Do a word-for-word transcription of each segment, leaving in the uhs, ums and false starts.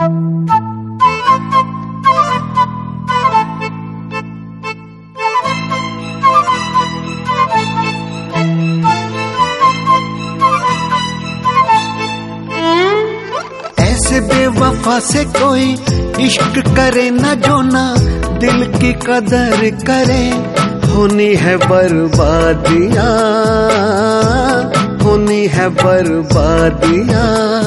ऐसे बेवफा से कोई इश्क करे न जो ना दिल की कदर करे, होनी है बर्बादियां, होनी है बर्बादियां।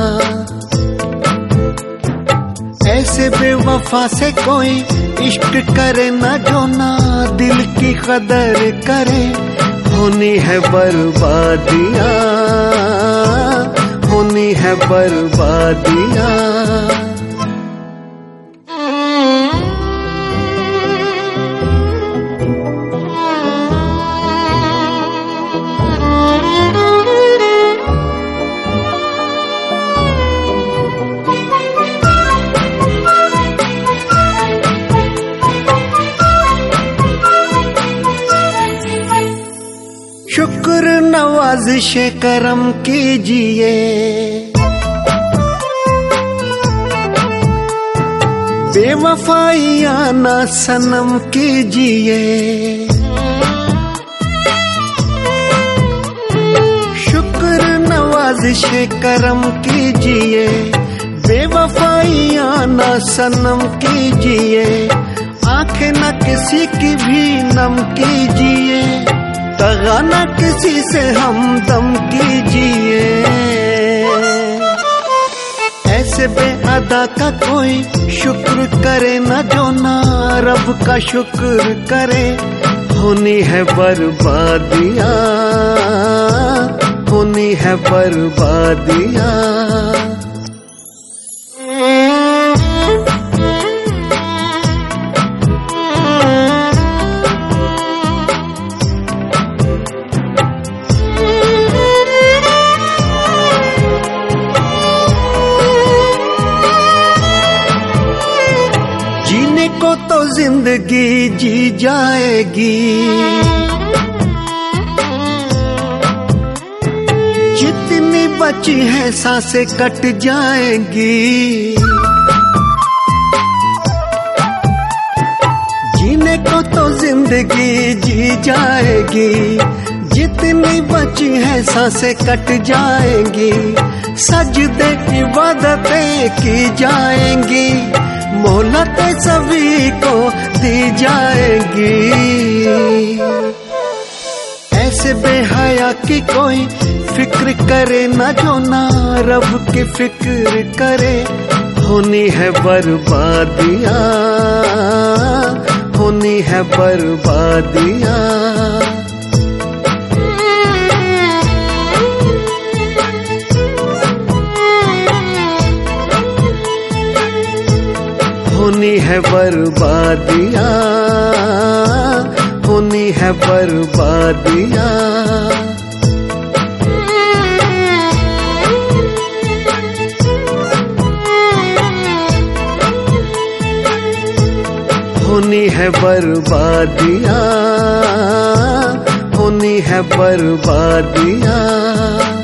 ऐसे बेवफा से कोई इश्क करे न जो ना दिल की कदर करे, होनी है बर्बादियां, होनी है बर्बादियां। शुक्र नवाज़िशे करम कीजिए, बेवफाइयां ना सनम कीजिए। शुक्र नवाज़िशे करम कीजिए, बेवफाइयां ना सनम कीजिए। आंखें न किसी की भी नम कीजिए, दगा न किसी से हमदम कीजिए। ऐसे बेअदा का कोई शुक्र करे न जो ना रब का शुक्र करे, होनी है बर्बादियां, होनी है बर्बादियां। को तो जिंदगी जी जाएगी, जितनी बची है सांसें कट जाएंगी। जीने को तो जिंदगी जी जाएगी, जितनी बची है सांसें कट जाएंगी। सजदे इबादतें की जाएंगी, मोहलतें सभी को दी जाएगी। ऐसे बेहया की कोई फिक्र करे न जो ना रब की फिक्र करे, होनी है बर्बादियां, होनी है बर्बादियां। होनी है बर्बादियां, होनी है बर्बादियां। होनी है बर्बादियां, होनी है बर्बादियां।